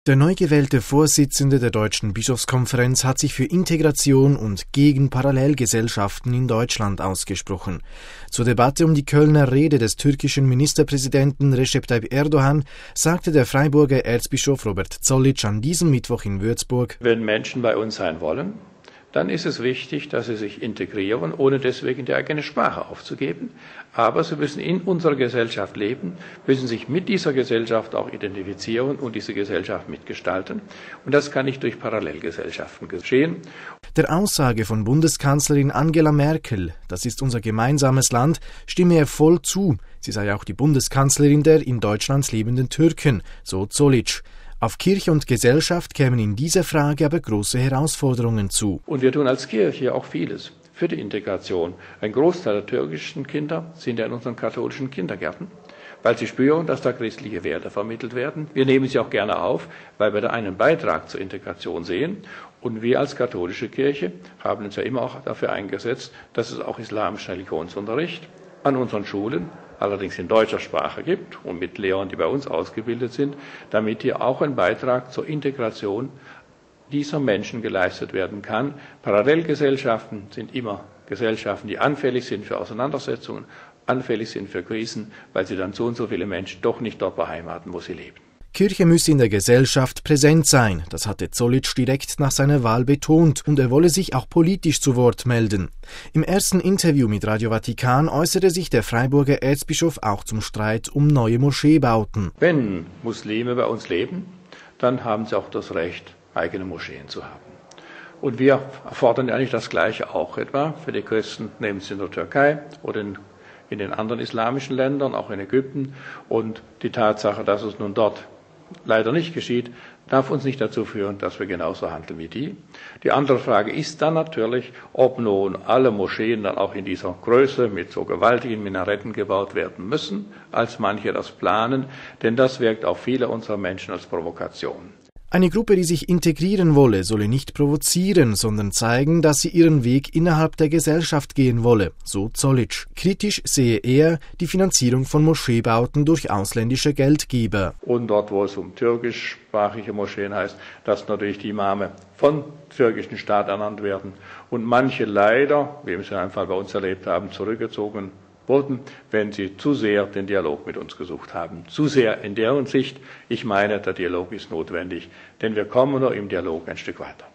Der neu gewählte Vorsitzende der Deutschen Bischofskonferenz hat sich für Integration und gegen Parallelgesellschaften in Deutschland ausgesprochen. Zur Debatte um die Kölner Rede des türkischen Ministerpräsidenten Recep Tayyip Erdogan sagte der Freiburger Erzbischof Robert Zollitsch an diesem Mittwoch in Würzburg: Wenn Menschen bei uns sein wollen, dann ist es wichtig, dass sie sich integrieren, ohne deswegen die eigene Sprache aufzugeben. Aber sie müssen in unserer Gesellschaft leben, müssen sich mit dieser Gesellschaft auch identifizieren und diese Gesellschaft mitgestalten. Und das kann nicht durch Parallelgesellschaften geschehen. Der Aussage von Bundeskanzlerin Angela Merkel, das ist unser gemeinsames Land, stimme er voll zu. Sie sei auch die Bundeskanzlerin der in Deutschland lebenden Türken, so Zollitsch. Auf Kirche und Gesellschaft kämen in dieser Frage aber große Herausforderungen zu. Und wir tun als Kirche auch vieles für die Integration. Ein Großteil der türkischen Kinder sind ja in unseren katholischen Kindergärten, weil sie spüren, dass da christliche Werte vermittelt werden. Wir nehmen sie auch gerne auf, weil wir da einen Beitrag zur Integration sehen. Und wir als katholische Kirche haben uns ja immer auch dafür eingesetzt, dass es auch islamischen Religionsunterricht an unseren Schulen, allerdings in deutscher Sprache gibt und mit Lehrern, die bei uns ausgebildet sind, damit hier auch ein Beitrag zur Integration dieser Menschen geleistet werden kann. Parallelgesellschaften sind immer Gesellschaften, die anfällig sind für Auseinandersetzungen, anfällig sind für Krisen, weil sie dann so und so viele Menschen doch nicht dort beheimaten, wo sie leben. Kirche müsse in der Gesellschaft präsent sein, das hatte Zollitsch direkt nach seiner Wahl betont, und er wolle sich auch politisch zu Wort melden. Im ersten Interview mit Radio Vatikan äußerte sich der Freiburger Erzbischof auch zum Streit um neue Moscheebauten. Wenn Muslime bei uns leben, dann haben sie auch das Recht, eigene Moscheen zu haben. Und wir fordern eigentlich das Gleiche auch etwa für die Christen, nehmen sie in der Türkei oder in den anderen islamischen Ländern, auch in Ägypten. Und die Tatsache, dass es nun dort leider nicht geschieht, darf uns nicht dazu führen, dass wir genauso handeln wie die. Die andere Frage ist dann natürlich, ob nun alle Moscheen dann auch in dieser Größe mit so gewaltigen Minaretten gebaut werden müssen, als manche das planen, denn das wirkt auf viele unserer Menschen als Provokation. Eine Gruppe, die sich integrieren wolle, solle nicht provozieren, sondern zeigen, dass sie ihren Weg innerhalb der Gesellschaft gehen wolle, so Zollitsch. Kritisch sehe er die Finanzierung von Moscheebauten durch ausländische Geldgeber. Und dort, wo es um türkischsprachige Moscheen heißt, dass natürlich die Imame von türkischen Staat ernannt werden und manche leider, wie wir es in einem Fall bei uns erlebt haben, zurückgezogen wurden, wenn sie zu sehr den Dialog mit uns gesucht haben. Zu sehr in deren Sicht. Ich meine, der Dialog ist notwendig, denn wir kommen nur im Dialog ein Stück weiter.